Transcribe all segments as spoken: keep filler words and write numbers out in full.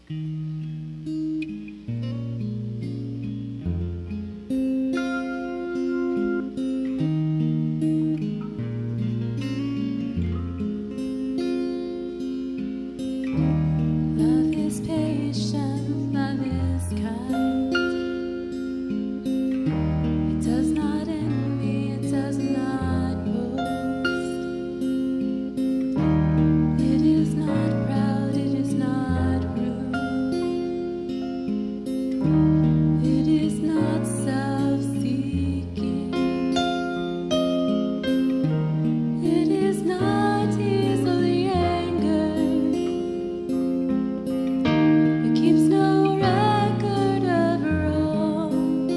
Love is patient, love is kind. It does not envy, it does not boast. It is not proud, it is not rude. It is not self-seeking. It is not easily angered. It keeps no record of wrongs.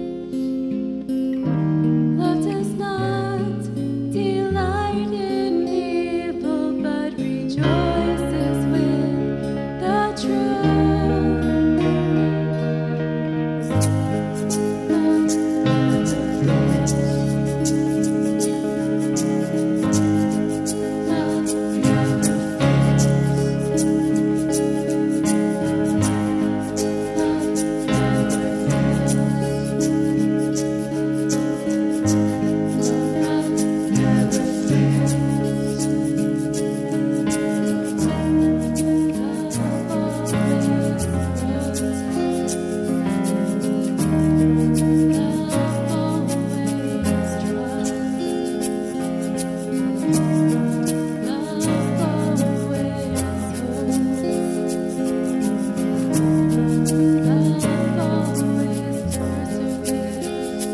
Love does not delight in evil, but rejoices with the truth. Love never fails. Love never fails. Love never fails. Love never fails. Love always grows. Love always trusts. Love always hopes. Love always perseveres.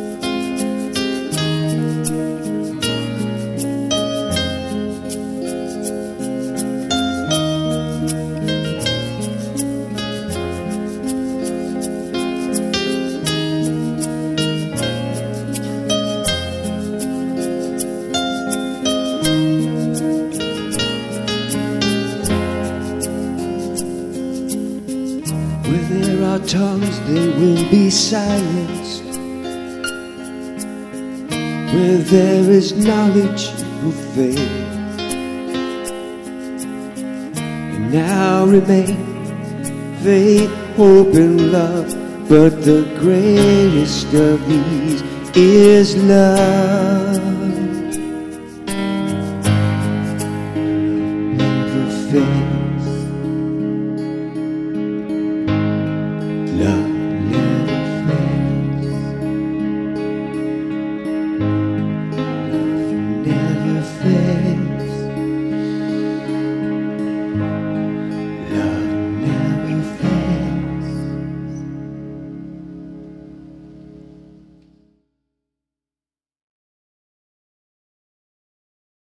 Where there are tongues, there will be silence. Where there is knowledge, it will fade. And now remain faith, hope, and love. But the greatest of these is love.